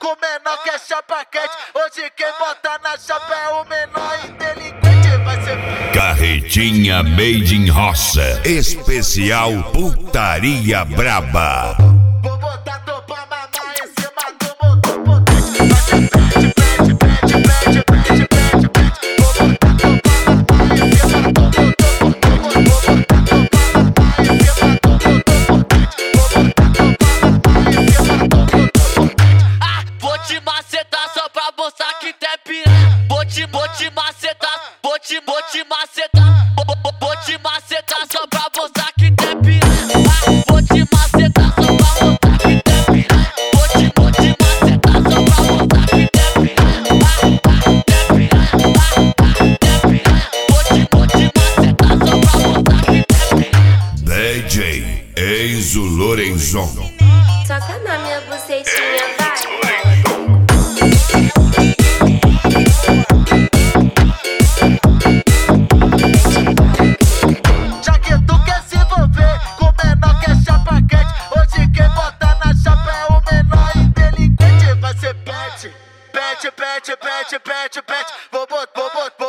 com o menor que é chapa quente. Hoje quem bota na chapa é o menor inteligente. Vai ser Carretinha Made in Roça. Especial Putaria Braba. vou botar tu pra mamar em cima do motor potente. Vai ser pede, pede, pede, pede, pede, pede, pede. Vou botar tu pra mamar em cima do motor potente. Vou botar tu pra mamar em cima do motor potente. Vou botar tu pra mamar em cima do motor potente. Ah, vou te macetar só pra mostrar que tem piranha. Vou te macetar, vou te macetar. Vou te macetar só pra mostrar que tem piranha. Ah, vou te macetar só pra mostrar que tem piranha. Vou te macetar só pra mostrar que tem piranha. Tem piranha, tem piranha. Vou te macetar só pra mostrar que tem piranha. DJ Enzo Lorenzon. Toca na minha bucetinha, vai. Já que tu quer se envolver com o menor que é chapa quente. Hoje quem bota na chapa é o menor inteligente. Vai ser pet, pet, pet, pet, pet, pet. Vou botar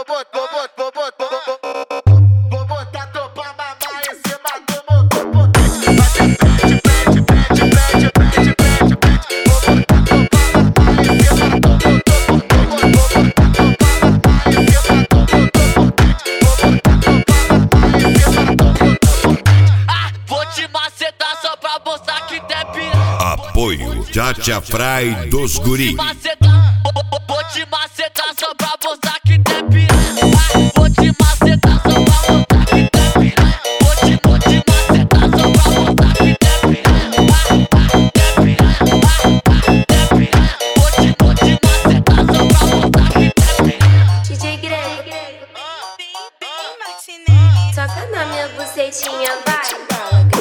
tu pra mamar em cima do motor potente. Vai ser pet, pet, pet, pet, pet, pet, pet. Vou botar tu pra mamar em cima do motor potente. Vou botar tu pra mamar em cima do motor potente. Vou botar tu pra mamar em cima do motor potente. Ah, vou te macetar só pra mostrar que tem piranha. Apoio Tchatcha Fry dos Guri. Vou te macetar só pra mostrar que tem piranha. Ah, vou te macetar só pra mostrar que tem piranha. Vou te macetar só pra mostrar que tem piranha. Tem piranha, tem piranha. Vou te macetar só pra mostrar que tem piranha. DJ Greg, toca na minha bucetinha, vai.